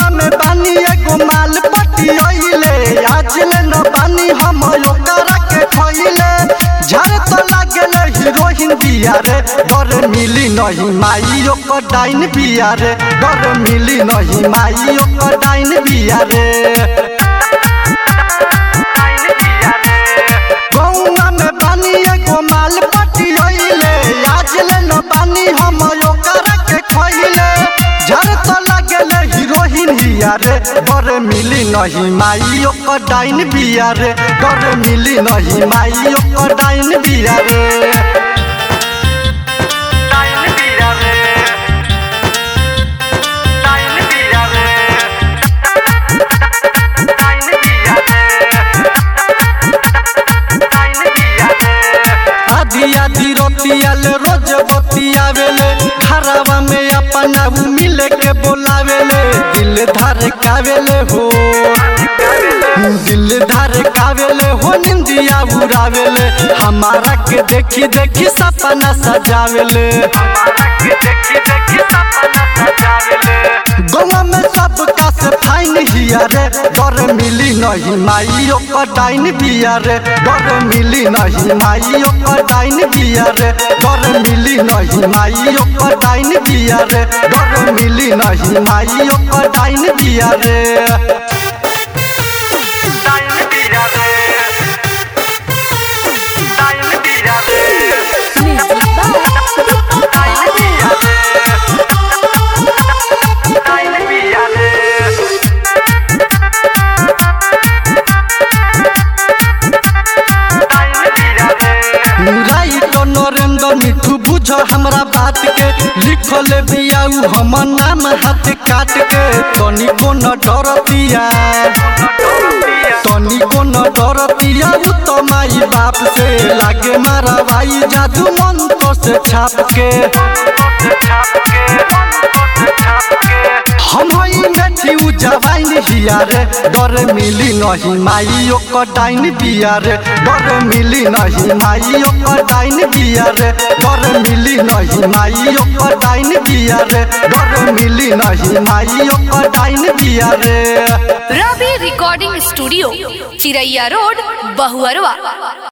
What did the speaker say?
में बानी एगो माल पटियले आज ले न बानी हम ओकरा के खइले झर तो लागल हीरोइन बिया रे डर मिली नहीं माई ओकर डाइन बिया रे डर मिली नहीं माई ओकर डाइन बिया रे गौना में बानी एगो माल पटियले आज ले न बानी हम ओकरा के खइले झर तो लागल हीरोइन हिया रे डर मिली नहीं माई ओकर डाइन बिया रे डर मिली नहीं माई ओकर डाइन बिया रे आधी रोतियाल रोज बतियावेले घरवा में अपना मिले के बोलावेले दिल धर कावेले हो दिल धर कावेले हो निंदिया उड़ावेले हमारा के देखी देखी सपना सजावेले गौवा में सबका से फाइन हिया रे डर मिली नहीं माई ओकर डाइन बिया रे डर मिली नहीं माई ओकर डाइन बिया रे डर मिली नहीं माई ओकर डाइन बिया रे डर मिली नहीं माई ओकर डाइन बिया रे नरेंद्र मिठू बुझ हमरा बात के लिखल बियाऊ हम नाम हाथ काट के तनी को न डरतिया तनी को न डरतिया उ तो माई बाप से लागे मारा भाई जादू मन तो से छाप के हम हई बेटी उ जवाइन हिया रे डर मिली नहीं माई ओकर डाइन बिया रे डर मिली नहीं माई ओकर डाइन बिया रे डर मिली नहीं माई ओकर डाइन बिया रे डर मिली नहीं माई ओकर डाइन बिया रे। Ravi recording studio Chiraiya road Bahuarwa.